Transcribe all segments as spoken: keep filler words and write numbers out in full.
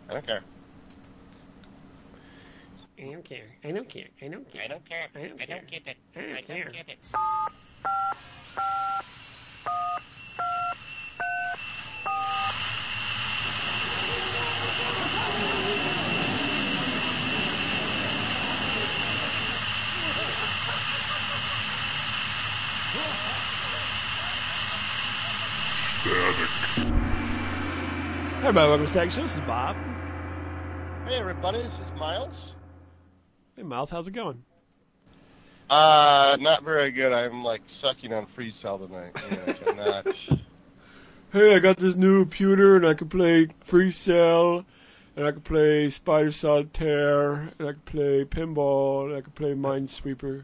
I don't care. I don't care. I don't care. I don't care. I don't care. I don't I care. don't get it. I don't I care. don't get it. Hey, everybody, welcome to Static Show. This is Bob. Hey, everybody. This is Miles. Hey, Miles, how's it going? Uh, not very good. I'm like sucking on Free Cell tonight. Yeah, I'm not. Hey, I got this new computer, and I can play Free Cell, and I can play Spider Solitaire, and I can play Pinball, and I can play Minesweeper.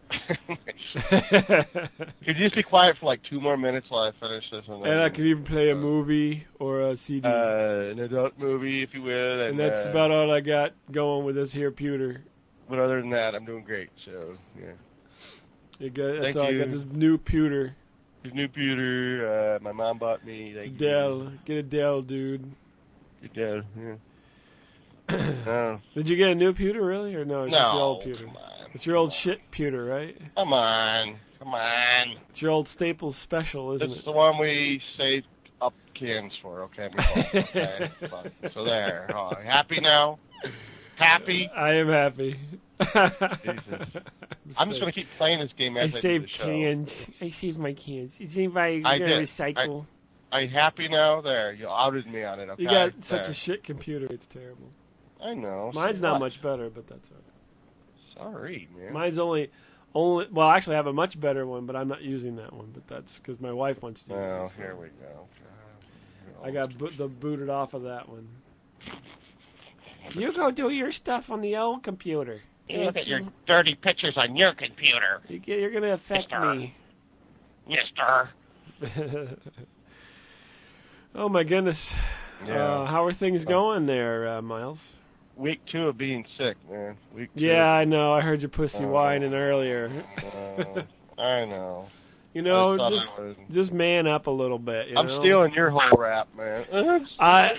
Could you just be quiet for like two more minutes while I finish this? And, And I can even play a movie or a C D. Uh, an adult movie, if you will. And, and that's uh, about all I got going with this here pewter. But other than that, I'm doing great. So yeah. You got, that's Thank all you. I got. This new pewter. His new computer, uh, my mom bought me. It's a Thank Dell. Get a Dell, dude. you. Good Dell, yeah. No. Did you get a new pewter, really? Or no, it's No, just the old pewter? come on. It's your old shit pewter, right? Come on. Come on. It's your old Staples special, isn't This is it? the one we saved up cans for, okay? okay. Fine. So there. Oh, happy now? Happy? I am happy. Jesus. I'm just going to keep playing this game I as I, do saved the show. cans. I saved my cans. Is anybody I going to did. recycle? Are you happy now? There. You outed me on it, okay? You got such There. a shit computer. It's terrible. I know. Mine's So not what? much better, but that's all right. Sorry, man. Mine's only, only. Well, actually, I have a much better one, but I'm not using that one. But that's because my wife wants to use Oh, it. so here we go. I got bo- the booted off of that one. You go do your stuff on the old computer. You look at your dirty pictures on your computer, You get, you're gonna affect Mister. me. mister. Oh my goodness. Yeah. Uh, how are things going there, uh, Miles? Week two of being sick, man. Week two. Yeah, I know. I heard your pussy Oh. whining earlier. Uh, I know. You I know, thought just I would. just man up a little bit. You I'm know? stealing your whole rap, man. I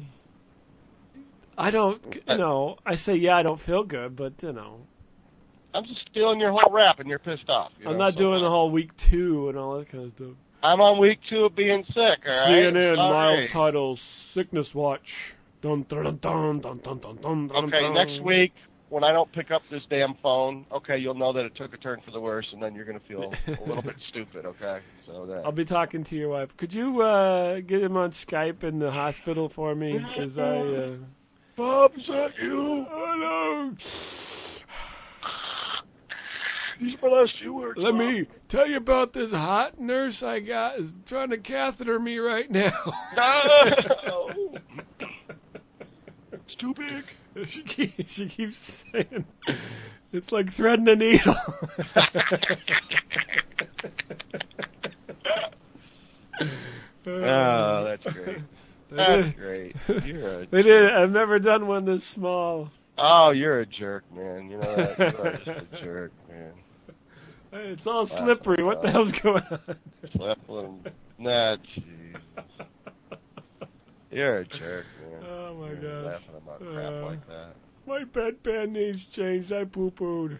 I don't. You know, I say yeah, I don't feel good, but you know, I'm just stealing your whole rap, and you're pissed off. You I'm know, not so doing the whole week two and all that kind of stuff. I'm on week two of being sick. All right. C N N, Sorry. Miles titles, sickness watch. Dun dun dun dun dun dun dun dun. dun Okay, dun. next week when I don't pick up this damn phone, okay, you'll know that it took a turn for the worse, and then you're gonna feel a little bit stupid. Okay, so that. I'll be talking to your wife. Could you uh, get him on Skype in the hospital for me? Because I. Uh... Bob, is that you? Hello. These are my last few words. Let Bob. me tell you about this hot nurse I got is trying to catheter me right now. No. It's too big. she, keeps, she keeps saying it's like threading a needle. Oh, that's great. They That's did. great. You're a They did. I've never done one this small. Oh, you're a jerk, man. You know that. You are just a jerk, man. It's all slippery. What the hell's going on? Slap them. Nah, jeez. You're a jerk, man. Oh my You're gosh. laughing about crap Uh, like that. My bedpan needs changed. I poo-pooed.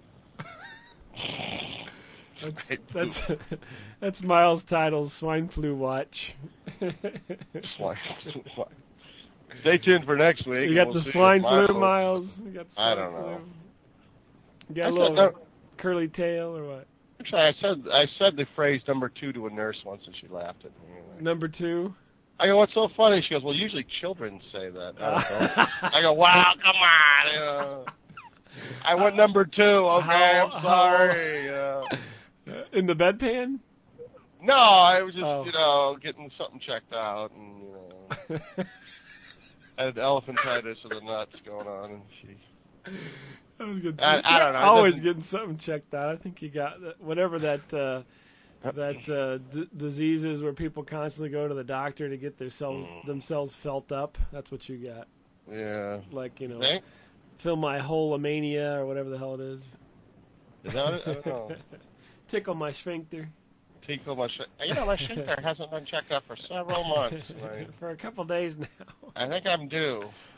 That's that's that's Miles' title, swine flu watch. Swine flu. Stay tuned for next week. You got We'll the see swine if flu, Michael- Miles. You got the swine I don't flu. know. You got I a said, little no, curly tail or what? actually, I said I said the phrase number two to a nurse once, and she laughed at me. Number two. I go, what's so funny? She goes, well, usually children say that. I, I go, wow, come on. You know. I went number two. Okay, How- I'm sorry. Uh, In the bedpan? no, I was just, Oh. you know, getting something checked out, and you know, I had elephantitis of the nuts going on, and she. I was getting I- I don't know, it Always doesn't- getting something checked out. I think you got that, whatever that uh, that uh, d- disease is where people constantly go to the doctor to get their self, Mm. themselves felt up. That's what you got. Yeah. Like, you know, Think? fill my holomania or whatever the hell it is. Is that what it? I don't know. Tickle my sphincter. Tickle my sh- You know, my sphincter hasn't been checked out for several months. Right? For a couple days now. I think I'm due.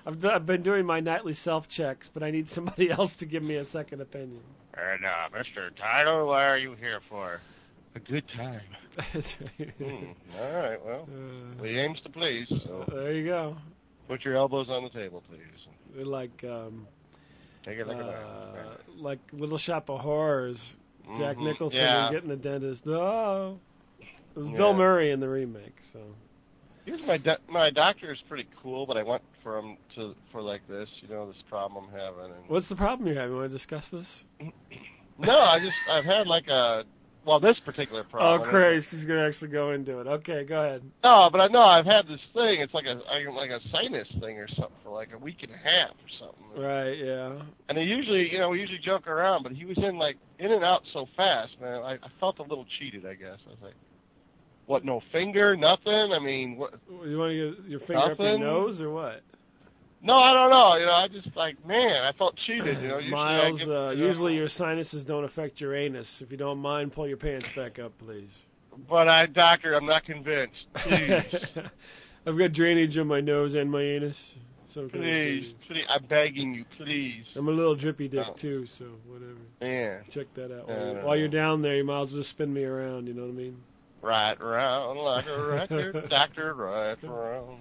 I've, d- I've been doing my nightly self-checks, but I need somebody else to give me a second opinion. And, uh, Mister Tyler, what are you here for? A good time. hmm. All right, well, uh, we aims to please, so there you go. put your elbows on the table, please. They're like, um, Take it like uh, a like Little Shop of Horrors. Jack Mhm. Nicholson Yeah. and getting the dentist. No, it was Yeah. Bill Murray in the remake. So Here's my do- my doctor is pretty cool, but I went for him to for like this, you know, this problem I'm having. And what's the problem you're having? You want to discuss this? no, I just I've had like a well this particular Oh, problem. Christ, he's gonna actually go into it. Okay, go ahead. No, but I know I've had this thing. It's like a I- like a sinus thing or something for like a week and a half or something. Right, yeah. And he usually, you know, we usually joke around, but he was in like in and out so fast, man. I, I felt a little cheated, I guess. I was like, what? No finger, nothing. I mean, what? You want to get your finger up your Nothing. nose or what? No, I don't know. You know, I just like, man, I felt cheated. You know, usually I Miles, give, uh, you know, usually your sinuses don't affect your anus. If you don't mind, pull your pants back up, please. But I, doctor, I'm not convinced. Please, I've got drainage on my nose and my anus. So can I please, do- please, I'm begging you, please. I'm a little drippy dick Oh. too, so whatever. Yeah, Check that out. Yeah, While, I you, don't while you're know. down there, you might as well just spin me around. You know what I mean? right around like a record, doctor, right around.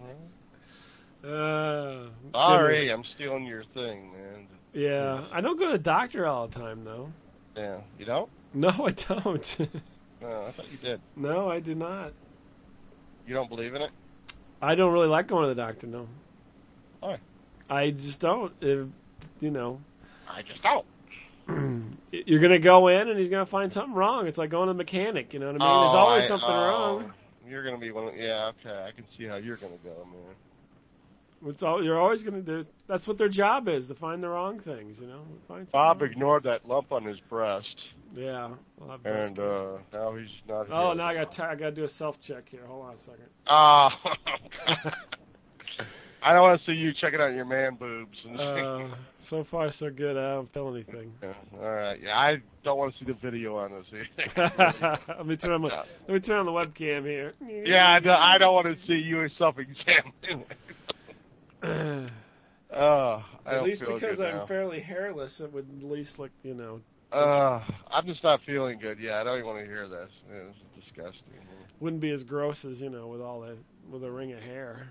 Uh, Sorry, goodness. I'm stealing your thing, man. Yeah, I don't go to the doctor all the time though. Yeah, you don't? No, I don't. No, I thought you did. No, I do not. You don't believe in it? I don't really like going to the doctor. No. Why? I just don't. If, you know, I just don't. you're gonna go in and he's gonna find something wrong. It's like going to the mechanic. You know what I mean? There's Oh, always I- something oh, wrong. You're gonna be one. Of, yeah, okay. I can see how you're gonna go, man. It's all, you're always gonna do. That's what their job is, to find the wrong things. You know, find something Bob wrong. ignored that lump on his breast, Yeah. I'll have breast and cancer. uh, now he's not. Oh, here. now I got t- I got to do a self check here. Hold on a second. Oh, I don't want to see you checking out your man boobs. And Uh, so far so good. I don't feel anything. Yeah, all right. Yeah, I don't want to see the video on this. let me turn on my, let me turn on the webcam here. yeah, I don't, I don't want to see you self-examining. Oh, I At don't least feel because good I'm now. fairly hairless, it would at least look, you know. Uh, I'm just not feeling good. Yeah, I don't even want to hear this. Yeah, this is disgusting. Wouldn't be as gross as, you know, with all that, with a ring of hair.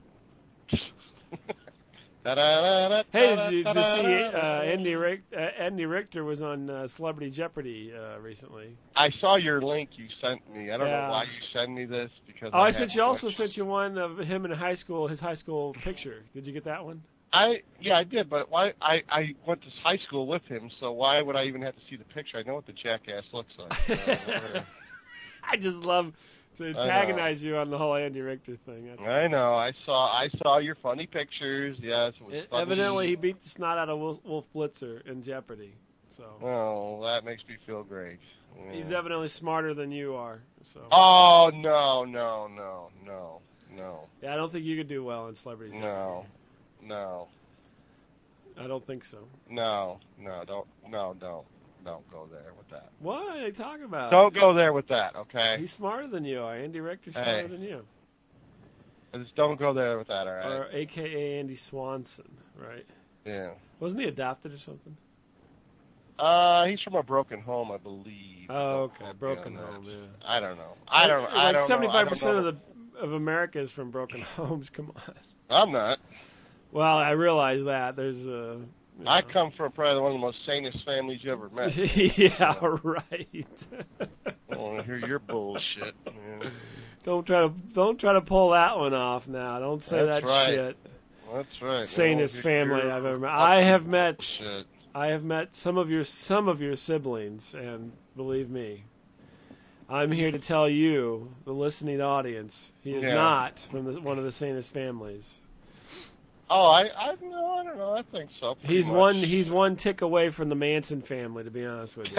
Hey, did you, did you see uh, Andy, Rick, uh, Andy Richter was on uh, Celebrity Jeopardy uh, recently? I saw your link you sent me. I don't Yeah. know why you sent me this because. Oh, I had sent you also much- sent you one of him in high school, his high school picture. Did you get that one? I yeah, I did, but why? I I went to high school with him, so why would I even have to see the picture? I know what the jackass looks like. Uh, I just love to know. antagonize you on the whole Andy Richter thing. That's, I know. I saw. I saw your funny pictures. Yes, it was E- funny. evidently, he beat the snot out of Wolf, Wolf Blitzer in Jeopardy. So Oh, that makes me feel great. Yeah. he's evidently smarter than you are. So Oh no no no no no yeah, I don't think you could do well in Celebrity Jeopardy. no no I don't think so. no no don't no don't don't go there with that. What are they talking about? Don't go there with that. Okay. He's smarter than you are. Andy Richter's smarter Hey. than you. Just don't go there with that. All right. Or A K A Andy Swanson, right? Yeah. Wasn't he adopted or something? Uh, he's from a broken home, I believe. Oh, Don't okay. quote me Broken on that. home, yeah. I don't know. I don't. Like, I like don't seventy-five know. percent I of don't the of America is from broken homes. Come on. know. I'm not. Well, I realize that there's a. you I know. come from probably one of the most sanest families you ever met. yeah, right. I don't want to hear your bullshit. Man. Don't try to don't try to pull that one off now. Don't say That's that right. shit. That's right. Sanest Well, family you're- I've ever met. I have met Shit. I have met some of your some of your siblings, and believe me, I'm here to tell you, the listening audience, he is Yeah. not from the, one of the sanest families. Oh, I, I no, I don't know. I think so. pretty He's much. one he's one tick away from the Manson family, to be honest with you.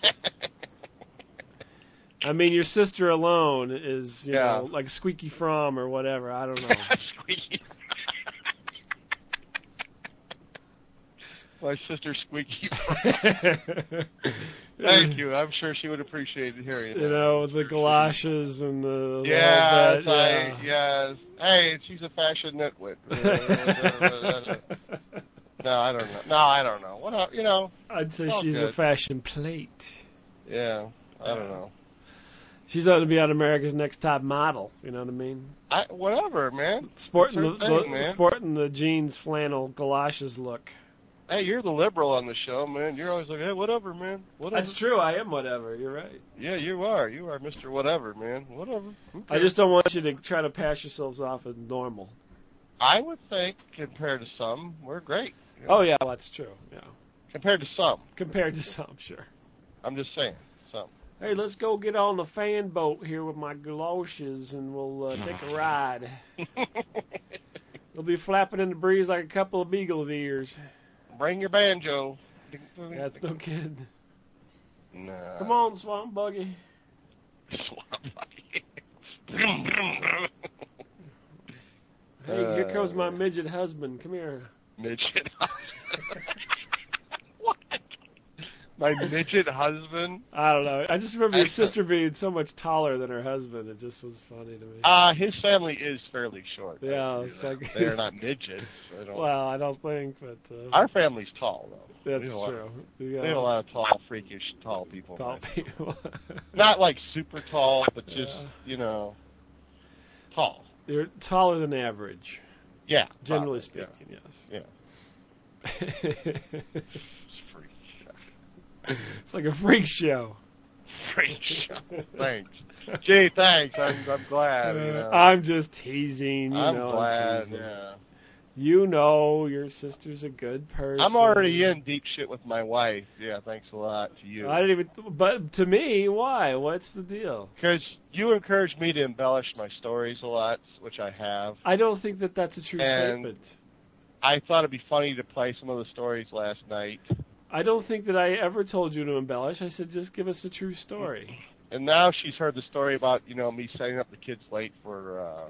I mean, your sister alone is, you Yeah. know, like Squeaky Fromm or whatever. I don't know. Squeaky. My sister Squeaky. Thank you. I'm sure she would appreciate hearing You that. know, the galoshes and the... Yes, that, I, yeah. yes. Hey, she's a fashion nitwit. No, I don't know. No, I don't know. What else, you know? I'd say Oh, she's good. a fashion plate. Yeah, I don't know. She's ought to be on America's Next Top Model. You know what I mean? I, whatever, man. Sporting It's the, her the thing, man. sporting the jeans, flannel, galoshes look. Hey, you're the liberal on the show, man. You're always like, hey, whatever, man. Whatever. That's true. I am whatever. You're right. Yeah, you are. You are Mister Whatever, man. Whatever. Who I cares? just don't want you to try to pass yourselves off as normal. I would think, compared to some, we're great. You know? Oh yeah, well, that's true. Yeah, Compared to some. compared to some, sure. I'm just saying. Some. Hey, let's go get on the fan boat here with my galoshes, and we'll uh, take a ride. They'll be flapping in the breeze like a couple of beagle ears. Bring your banjo. That's no kidding. Nah. Come on, Swamp Buggy. Hey, here comes my Uh, midget husband. Come here. Midget husband. What? My midget husband? I don't know. I just remember I- your sister being so much taller than her husband. It just was funny to me. Uh, his family is fairly short. Yeah, I it's do that. like- They're not midgets. I don't, Well, I don't think, but uh, our family's tall, though. that's we have a lot- true. We Yeah, have a lot of tall, freakish, tall people. tall man. people. Not like super tall, but just, Yeah. you know, tall. You're taller than average, Yeah. generally probably, speaking. Yeah. Yes. It's freak. It's like a freak show. Freak show. Thanks. Gee, thanks. I'm, I'm glad. You know. Uh, I'm just teasing. You I'm know, glad. I'm teasing. Yeah. You know, your sister's a good person. I'm already in deep shit with my wife. Yeah, thanks a lot to you. I didn't even. But to me, why? What's the deal? Because you encourage me to embellish my stories a lot, which I have. I don't think that that's a true And- statement. I thought it'd be funny to play some of the stories last night. I don't think that I ever told you to embellish. I said just give us a true story. And now she's heard the story about, you know, me setting up the kids late for uh,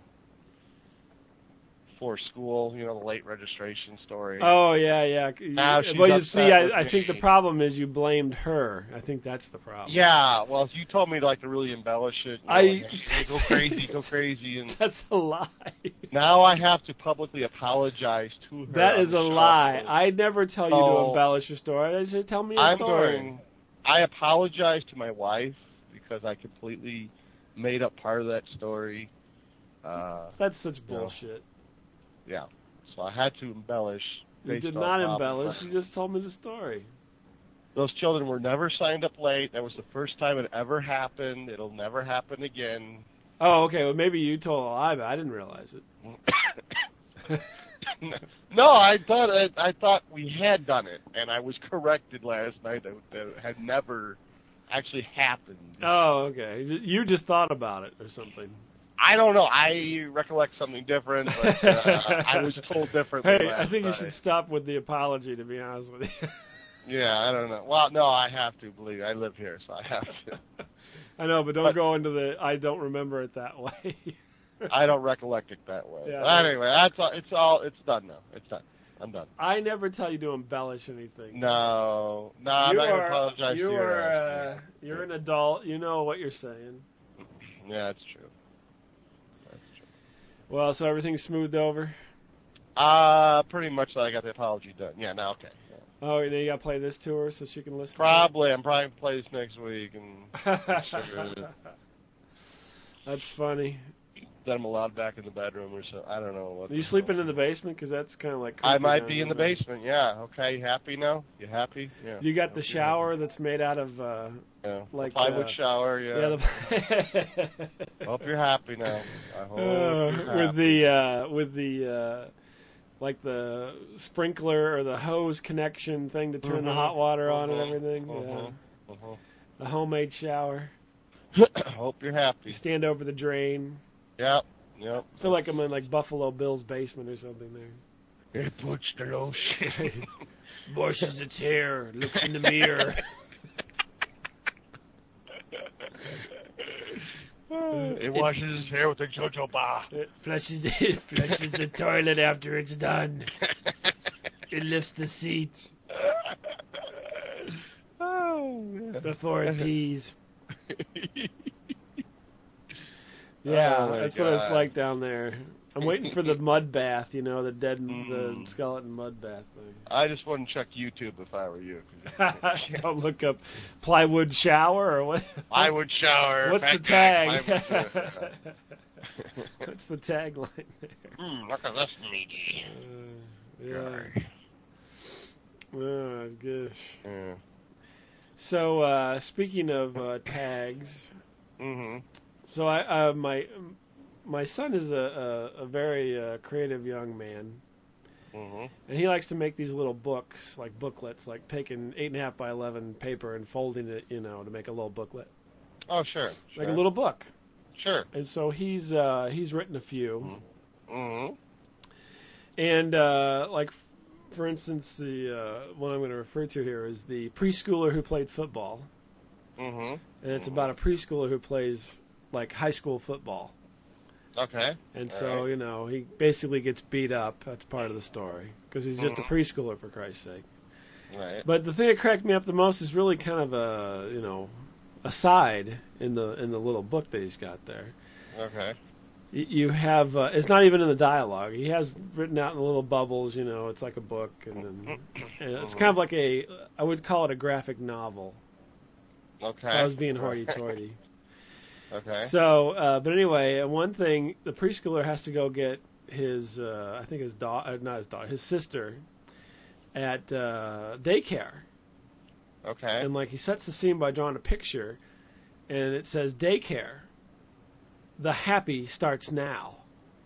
for school, you know, the late registration story. Oh yeah, yeah. Now she's well, you upset see, I, with I think the me. problem is you blamed her. I think that's the problem. Yeah, well, you told me to, like, to really embellish it. You know, I- like, hey, go crazy, go crazy. And That's a lie. now I have to publicly apologize to her. That on is the a show. lie. I never tell you to So, embellish your story. I say tell me a I'm story. going, I apologize to my wife because I completely made up part of that story. Uh, That's such No. bullshit. yeah. So I had to embellish. You based did on not problems. embellish. You just told me the story. Those children were never signed up late. That was the first time it ever happened. It'll never happen again. Oh, okay. Well, maybe you told a lie, but I didn't realize it. No, I thought it, I thought we had done it, and I was corrected last night that, that it had never actually happened. Oh, okay. You just thought about it or something. I don't know. I recollect something different, but uh, I was told differently. Hey, last I think you night. should stop with the apology, to be honest with you. Yeah, I don't know. Well, no, I have to believe. I live here, so I have to. I know, but don't But- go into the I don't remember it that way. I don't recollect it that way. Yeah. But anyway, that's all. It's all. It's done now. It's done. I'm done. I never tell you to embellish anything. No, no, I'm you not gonna are, apologize you to you. are, uh, you're an adult. You know what you're saying. Yeah, that's true. That's true. Well, so everything's smoothed over. Uh, pretty much. I got the apology done. Yeah. Now, okay. Yeah. Oh, and then you got to play this to her so she can listen. Probably. I'm probably gonna play this next week, and To it? That's funny. then I'm allowed back in the bedroom or so. I don't know what. Are you sleeping in the basement? Because that's kind of like. I creepy might down be in the there. basement. Yeah. Okay. You happy now? You happy? Yeah. You got Hope the you're shower that's made out of. Uh, Yeah. like, plywood uh, shower. Yeah. yeah. The, Hope you're happy now. I hope Uh, you're with happy. the uh, with the uh, like the sprinkler or the hose connection thing to turn the Mhm. hot water on and Mhm. everything. Mhm. Yeah. Mhm. A homemade shower. Hope you're You happy. stand over the drain. Yep. Yep. I feel like I'm in like Buffalo Bill's basement or something there. It puts the lotion. Brushes its hair, looks in the mirror. It washes his hair with a jojoba. It flushes it flushes the toilet after it's done. It lifts the seat. yeah. Before it pees. Yeah, Oh, my that's what it's God. like down there. I'm waiting for the mud bath, you know, the dead, Mm. the skeleton mud bath thing. I just wouldn't check YouTube if I were you. Don't look up plywood shower or what? Plywood shower. What's the fat guy, tag? plywood- What's the tagline there? Mm, look at this meaty. Uh, yeah. Oh gosh. Yeah. So uh, speaking of uh, tags, Mhm. so I uh, my my son is a a, a very uh, creative young man, Mhm. and he likes to make these little books, like booklets, like taking eight and a half by eleven paper and folding it, you know, to make a little booklet, Oh, sure. sure. like a little book. Sure. And so he's uh, he's written a few, Mhm. and uh, like for instance, the uh, one I'm going to refer to here is the preschooler who played football, Mhm. and it's about a preschooler who plays like high school football. Okay. And All so, right. you know, he basically gets beat up. That's part of the story. Because he's just Mhm. a preschooler, for Christ's sake. Right. But the thing that cracked me up the most is really kind of a, you know, a side in the in the little book that he's got there. Okay. Y- You have, uh, it's not even in the dialogue. He has written out in the little bubbles, you know, it's like a book. And, then, and it's kind of like a, I would call it a graphic novel. Okay. If I was being hoity-toity. Okay. So, uh, but anyway, uh, one thing, the preschooler has to go get his, uh, I think his daughter, not his daughter, his sister at uh, daycare. Okay. And like he sets the scene by drawing a picture, and it says daycare. The happy starts now.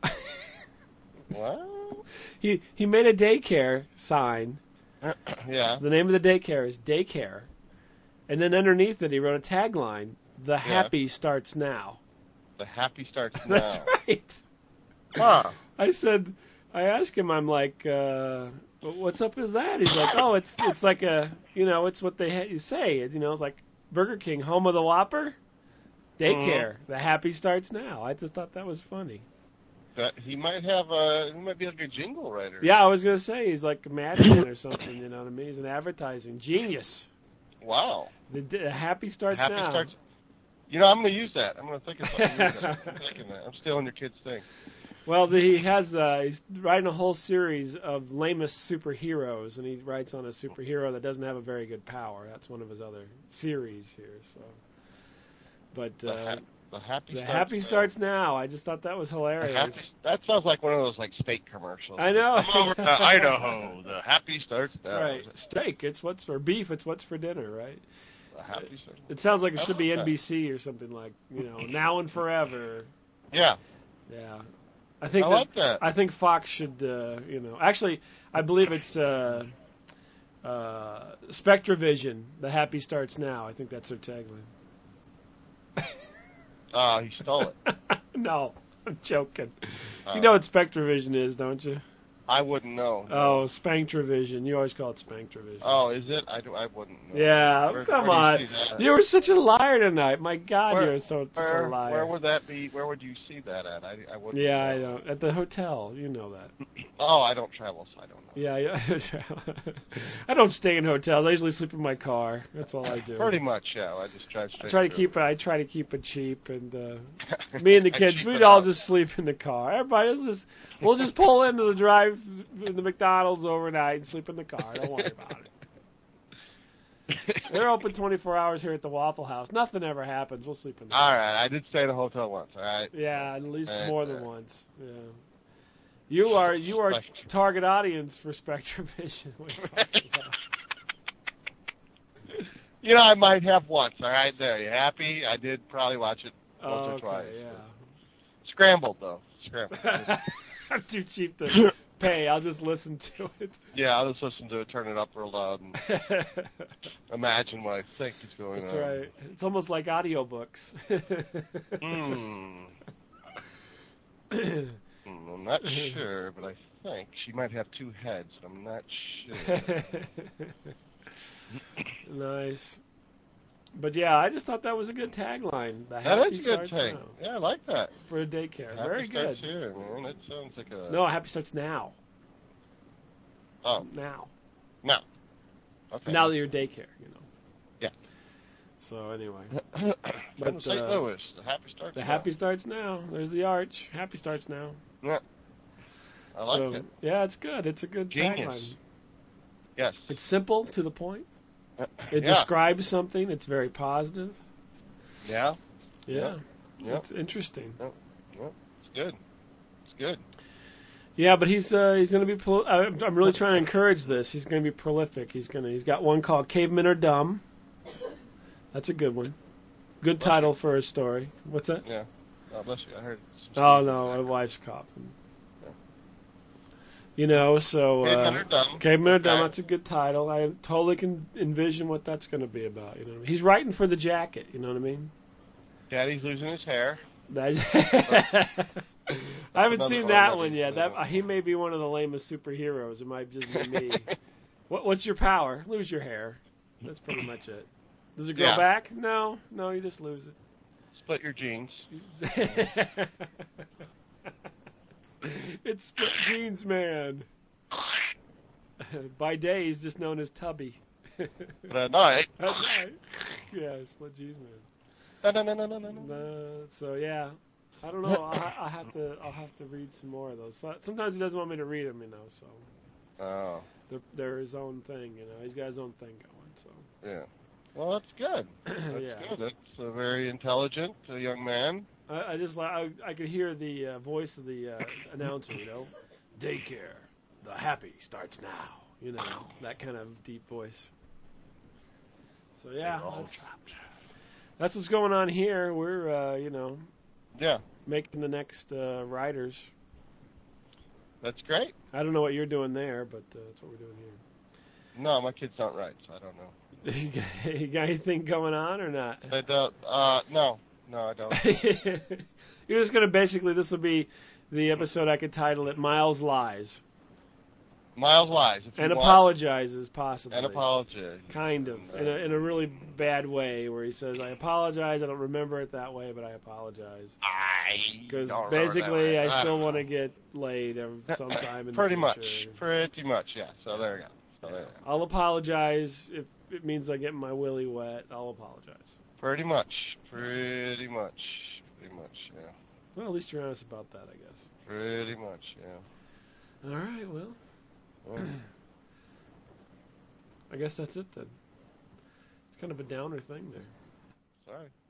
What? He he made a daycare sign. Yeah. The name of the daycare is daycare, and then underneath it he wrote a tagline: "The happy starts now." The happy starts now. That's right. Huh. I said, I asked him, I'm like, uh, what's up with that? He's like, oh, it's it's like a, you know, it's what they ha- you say. You know, it's like Burger King, home of the Whopper, daycare. Mm-hmm. The happy starts now. I just thought that was funny. That he might have a. He might be like a jingle writer. Yeah, I was gonna say he's like a madman or something. You know what I mean? He's an advertising genius. Wow. The, the happy starts happy now. starts. You know, I'm going to use that. I'm going to think of something. to use that. I'm thinking that. I'm stealing your kid's thing. Well, the, he has uh, he's writing a whole series of lamest superheroes, and he writes on a superhero that doesn't have a very good power. That's one of his other series here. So, but The, uh, ha- the happy the starts happy now. starts now. I just thought that was The hilarious. happy, that sounds like one of those like steak commercials. I know. Come over to Idaho. The happy starts now. That's right. Steak. It's what's for beef. It's what's for dinner, right? The happy starts. It sounds like it I should be like N B C or something like, you know, now and forever. Yeah. Yeah. I think I that, like that. I think Fox should, uh, you know, actually, I believe it's uh, uh, Spectravision. The happy starts now. I think that's their tagline. Oh, he stole it. No, I'm joking. Uh, You know what Spectravision is, don't you? I wouldn't know. Oh, Spanktravision. You always call it Spanktravision. Oh, is it? I, do, I wouldn't know. Yeah, Where- come where on. do you see that? You were such a liar tonight. My God, Where- you're so such Where, a liar. where would that be? Where would you see that at? I, I wouldn't. Yeah, I know. know. At the hotel, you know that. Oh, I don't travel, so I don't know. Yeah, yeah. I don't stay in hotels. I usually sleep in my car. That's all I do. Pretty much, yeah. I just drive straight. I try to through. keep it. I try to keep it cheap, and uh, me and the I kids, cheap we'd it all out. just sleep in the car. Everybody else just, we'll just pull into the drive, in the McDonald's overnight and sleep in the car. Don't worry about it. They're open twenty-four hours here at the Waffle House. Nothing ever happens. We'll sleep in the All car. right, I did stay in a hotel once. All right. Yeah, at least Right, more than right. once. Yeah. You are you are Spectrum. target audience for Spectravision. We're talking about. You know, I might have once. All right, there. You happy? I did probably watch it once Oh, or okay, twice. yeah. Scrambled though. Scrambled. I'm too cheap to pay. I'll just listen to it. Yeah, I'll just listen to it, turn it up real loud, and imagine what I think is going That's on. right. It's almost like audiobooks. Hmm. Hmm, I'm not sure, but I think she might have two heads. I'm not sure. Nice. But yeah, I just thought that was a good tagline. The That happy is a good starts thing. now Yeah, I like that. for a daycare. Happy Very starts good. Here, man. That sounds like a. No, happy starts now. Oh, Now. no. Okay. Now that you're daycare, you know. Yeah. So anyway, But But, Saint uh, Louis, the happy starts. the now. happy starts now. There's the arch. Happy starts now. Yeah. I like so it. yeah, it's good. It's a good Genius. tagline. Yes. It's simple to the point. It yeah. describes something. It's very positive. Yeah. Yeah, Yeah. it's interesting. It's good. It's good. Yeah, but he's uh, he's going to be. Prol- I'm I'm really trying to encourage this. He's going to be prolific. He's going to. He's got one called "Cavemen Are Dumb." That's a good one. Good title for a story. What's that? Yeah. Oh, bless you. I heard. some Oh sneezing no, my back. wife's coughing. Yeah. You know, so Cavemen uh, Are Dumb. Cavemen Are Dumb. Okay. That's a good title. I totally can envision what that's going to be about. You know, what I mean? He's writing for the jacket. You know what I mean? Daddy's losing his hair. That's I haven't Another seen one that that one he's yet. That losing. he may be one of the lamest superheroes. It might just be me. what, what's your power? Lose your hair. That's pretty much it. Does it grow Yeah. back? No, no, you just lose Split your jeans. it. It's split jeans, man. By day, he's just known as Tubby. But at night. At night. Yeah, split jeans, man. No, no, no, no, no, no. Uh, so yeah, I don't know. I, I have to. I'll have to read some more of those. So, sometimes he doesn't want me to read them, you know. So Oh. they're, they're his own thing, you know. He's got his own thing going. So Yeah. Well, that's good. That's yeah, good. That's a very intelligent uh, young man. I, I just like I, I could hear the uh, voice of the uh, announcer, you know. Daycare, the happy starts now. You know, that kind of deep voice. So yeah, They're all that's, trapped. that's what's going on here. We're uh, you know Yeah, making the next uh, riders. that's great. I don't know what you're doing there, but uh, that's what we're doing here. No, my kids don't write, so I don't know. You got, you got anything going on or not? I don't. Uh, no, no, I don't. You're just gonna basically. This will be the episode. I could title it "Miles Lies" Miles lies. If you and want, apologizes, possibly. And apologize. Kind of, in a in a really bad way, where he says, "I apologize. I don't remember it that way, but I apologize." I Because don't remember that basically, way. I don't still know. want to get laid every- sometime in Pretty the much. future. Pretty much. Yeah. So there we go. So Yeah. there you go. I'll apologize if it means I get my willy wet. I'll apologize. Pretty much. Pretty much. Pretty much. Yeah. Well, at least you're honest about that, I guess. Pretty much. Yeah. All right, well, Well, I guess that's it then. It's kind of a downer thing there. sorry.